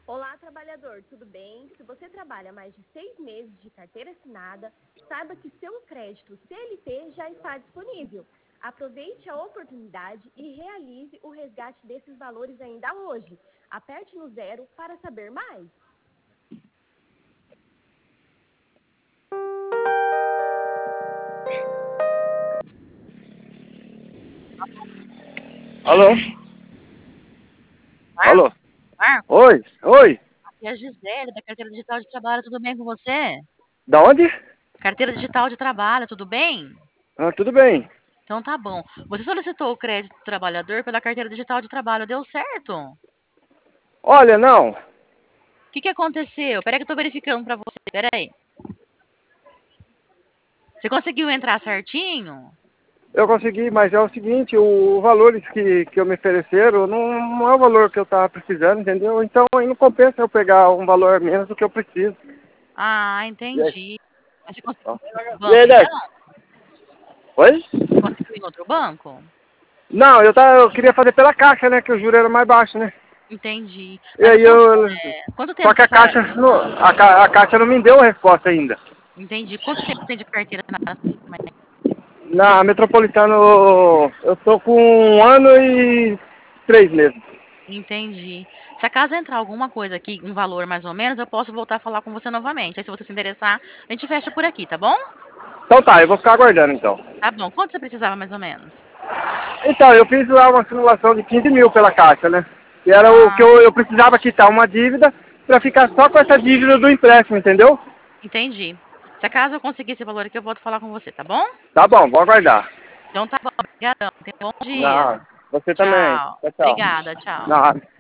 Olá, trabalhador, tudo bem? Se você trabalha mais de 6 meses de carteira assinada, saiba que seu crédito CLT já está disponível. Aproveite a oportunidade e realize o resgate desses valores ainda hoje. Aperte no 0 para saber mais. Alô? Marcos? Alô? Marcos, Oi? Oi? aqui é a Gisele, da Carteira Digital de Trabalho, tudo bem com você? Da onde? Carteira Digital de Trabalho, tudo bem? Ah, tudo bem. Então tá bom. Você solicitou o crédito do trabalhador pela Carteira Digital de Trabalho, deu certo? O Olha, não. que aconteceu? Peraí que eu tô verificando pra você, peraí. Você conseguiu entrar certinho? Eu consegui, mas é o seguinte, o valor que me ofereceram não é o valor que eu tava precisando, entendeu? Então aí não compensa eu pegar um valor menos do que eu preciso. Ah, E aí? entendi. Mas você conseguiu Ó. ir em outro E banco, aí, então? Dex? Oi? Conseguiu ir em outro banco? Não, eu queria fazer pela Caixa, né? Que o juro era mais baixo, né? Entendi. E Mas aí quanto só tempo que você a já... Caixa, a Caixa não me deu a resposta ainda. Entendi. Quanto tempo tem de carteira na... Na Metropolitana eu tô com 1 ano e 3 meses. Entendi. Se acaso entrar alguma coisa aqui, um valor mais ou menos, eu posso voltar a falar com você novamente. Aí se você se interessar, a gente fecha por aqui, tá bom? Então tá, eu vou ficar aguardando então. Tá bom. Quanto você precisava mais ou menos? Então, eu fiz lá uma simulação de 15 mil pela Caixa, né? Que era o que Ah, eu precisava quitar uma dívida pra ficar só com essa dívida do empréstimo, entendeu? entendi. Se acaso eu conseguir esse valor aqui, eu volto a falar com você, tá bom? Tá bom, vou aguardar. Então tá bom. Obrigadão. Tenha um bom dia. Não, você também. Tchau. Tchau, tchau. Obrigada. Tchau. Não,